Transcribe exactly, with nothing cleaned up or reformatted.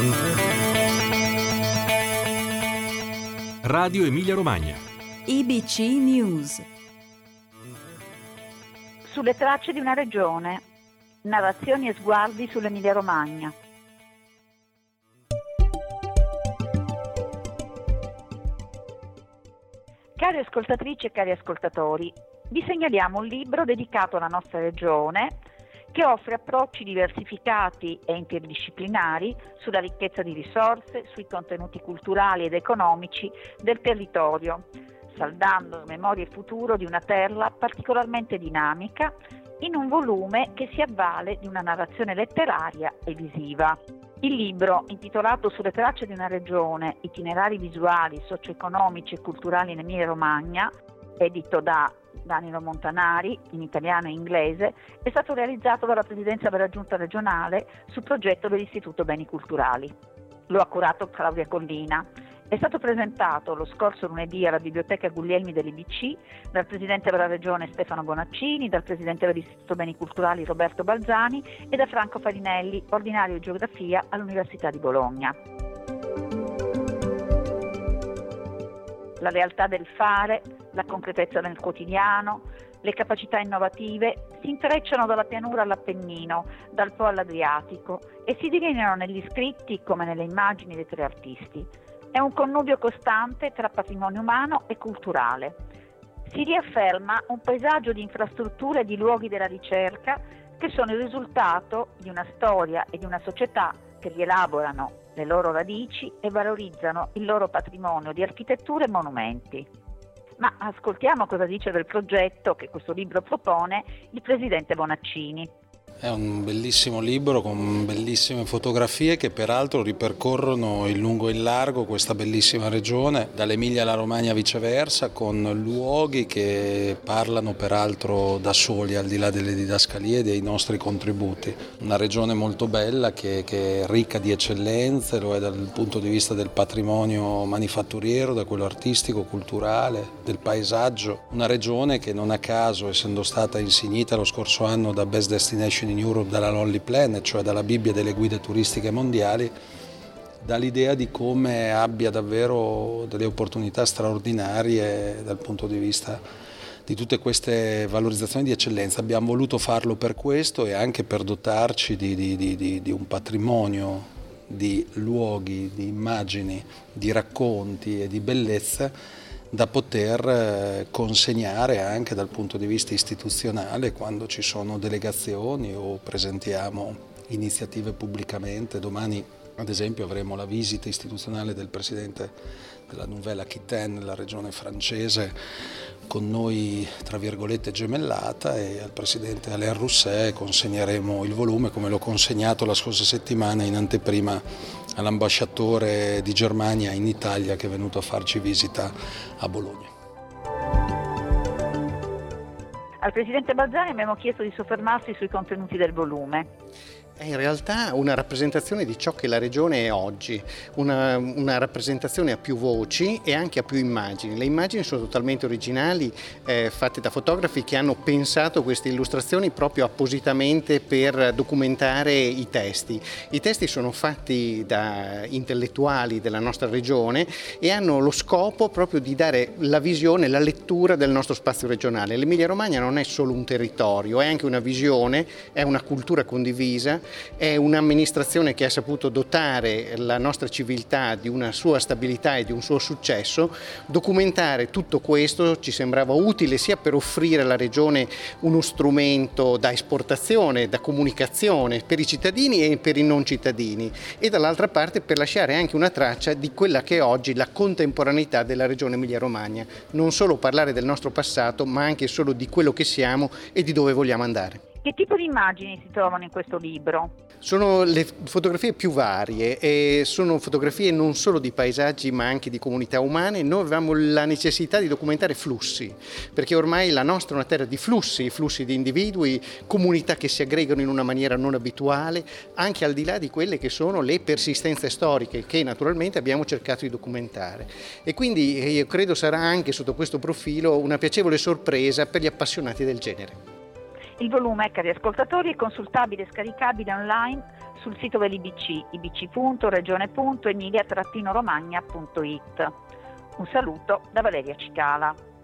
Radio Emilia Romagna. I B C News. Sulle tracce di una regione. Narrazioni e sguardi sull'Emilia Romagna. Cari ascoltatrici e cari ascoltatori, vi segnaliamo un libro dedicato alla nostra regione che offre approcci diversificati e interdisciplinari sulla ricchezza di risorse, sui contenuti culturali ed economici del territorio, saldando memoria e futuro di una terra particolarmente dinamica in un volume che si avvale di una narrazione letteraria e visiva. Il libro, intitolato Sulle tracce di una regione, itinerari visuali, socio-economici e culturali in Emilia Romagna, edito da Danilo Montanari, in italiano e inglese, è stato realizzato dalla Presidenza della Giunta regionale su progetto dell'Istituto Beni Culturali. Lo ha curato Claudia Collina. È stato presentato lo scorso lunedì alla Biblioteca Guglielmi dell'I B C dal Presidente della Regione Stefano Bonaccini, dal Presidente dell'Istituto Beni Culturali Roberto Balzani e da Franco Farinelli, ordinario di Geografia all'Università di Bologna. La realtà del fare, la concretezza nel quotidiano, le capacità innovative si intrecciano dalla pianura all'Appennino, dal Po all'Adriatico e si delineano negli scritti come nelle immagini dei tre artisti. È un connubio costante tra patrimonio umano e culturale. Si riafferma un paesaggio di infrastrutture e di luoghi della ricerca che sono il risultato di una storia e di una società che rielaborano le loro radici e valorizzano il loro patrimonio di architetture e monumenti. Ma ascoltiamo cosa dice del progetto che questo libro propone il Presidente Bonaccini. È un bellissimo libro con bellissime fotografie che peraltro ripercorrono in lungo e in largo questa bellissima regione, dall'Emilia alla Romagna viceversa, con luoghi che parlano peraltro da soli, al di là delle didascalie e dei nostri contributi. Una regione molto bella che, che è ricca di eccellenze, lo è dal punto di vista del patrimonio manifatturiero, da quello artistico, culturale, del paesaggio. Una regione che non a caso, essendo stata insignita lo scorso anno da Best Destination in Europe dalla Lonely Planet, cioè dalla Bibbia delle guide turistiche mondiali, dà l'idea di come abbia davvero delle opportunità straordinarie dal punto di vista di tutte queste valorizzazioni di eccellenza. Abbiamo voluto farlo per questo e anche per dotarci di, di, di, di un patrimonio di luoghi, di immagini, di racconti e di bellezza da poter consegnare anche dal punto di vista istituzionale quando ci sono delegazioni o presentiamo iniziative pubblicamente. Domani ad esempio avremo la visita istituzionale del Presidente della Nouvelle-Aquitaine nella regione francese, con noi tra virgolette gemellata, e al Presidente Alain Rousset consegneremo il volume come l'ho consegnato la scorsa settimana in anteprima all'ambasciatore di Germania in Italia che è venuto a farci visita a Bologna. Al Presidente Balzani abbiamo chiesto di soffermarsi sui contenuti del volume. È in realtà una rappresentazione di ciò che la regione è oggi, una, una rappresentazione a più voci e anche a più immagini. Le immagini sono totalmente originali, eh, fatte da fotografi che hanno pensato queste illustrazioni proprio appositamente per documentare i testi. I testi sono fatti da intellettuali della nostra regione e hanno lo scopo proprio di dare la visione, la lettura del nostro spazio regionale. L'Emilia Romagna non è solo un territorio, è anche una visione, è una cultura condivisa, è un'amministrazione che ha saputo dotare la nostra civiltà di una sua stabilità e di un suo successo. Documentare tutto questo ci sembrava utile sia per offrire alla regione uno strumento da esportazione, da comunicazione per i cittadini e per i non cittadini, e dall'altra parte per lasciare anche una traccia di quella che è oggi la contemporaneità della regione Emilia Romagna. Non solo parlare del nostro passato, ma anche solo di quello che siamo e di dove vogliamo andare. Che tipo di immagini si trovano in questo libro? Sono le fotografie più varie e sono fotografie non solo di paesaggi ma anche di comunità umane. Noi avevamo la necessità di documentare flussi, perché ormai la nostra è una terra di flussi, flussi di individui, comunità che si aggregano in una maniera non abituale, anche al di là di quelle che sono le persistenze storiche che naturalmente abbiamo cercato di documentare. E quindi io credo sarà anche sotto questo profilo una piacevole sorpresa per gli appassionati del genere. Il volume, cari ascoltatori, è consultabile e scaricabile online sul sito dell'I B C, i b c punto regione punto emilia romagna punto it. Un saluto da Valeria Cicala.